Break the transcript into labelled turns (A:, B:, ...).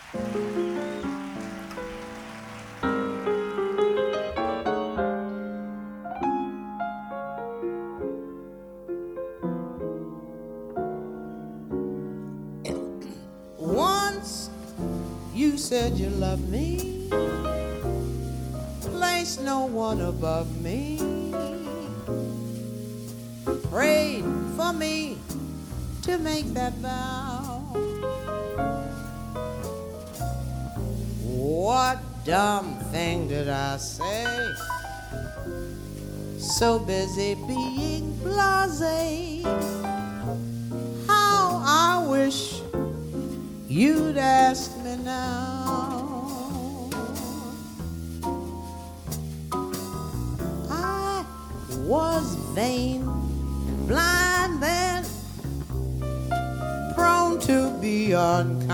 A: Once you said you loved me, placed no one above me, prayed for me to make that vow. What dumb thing did I say? So busy being blasé. How I wish you'd ask me now. I was vain and blind then, prone to be unkind.